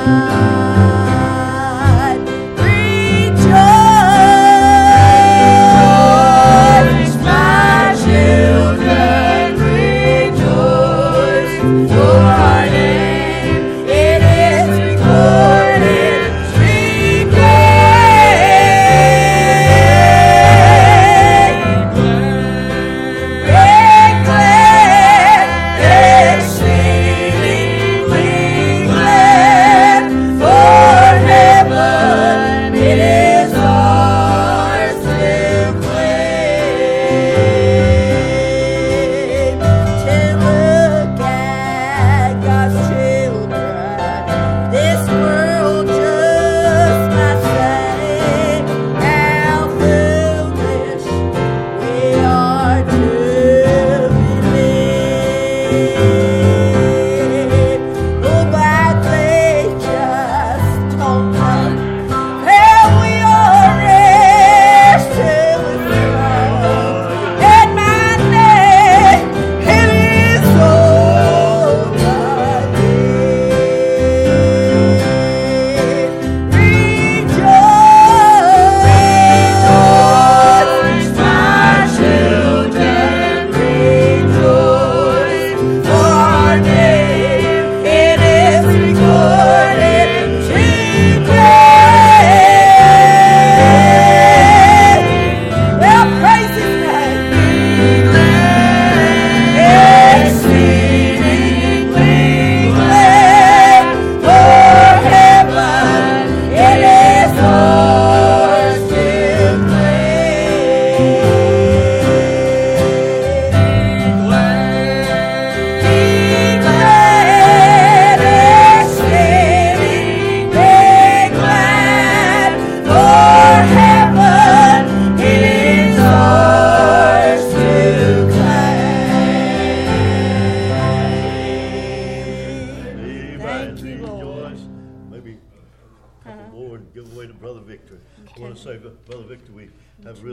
Rejoice, my children, rejoice. For our name, it is recorded. Sing exceedingly glad, for heaven it is ours to claim. To look at God's children, this world just might say how foolish we are to believe. Oh, but they just don't know how we are heirs to His throne. And my name, it is over Rejoice, my children, rejoice. For our name, it is recorded. Sing glad. Well, praise His name. Exceedingly glad, for heaven it is ours to claim. Be glad, exceedingly glad, for heaven it is ours to claim. Thank you, Lord. Rejoice. Maybe a couple more and give away to Brother Victor. I want to say, Brother Victor, we have really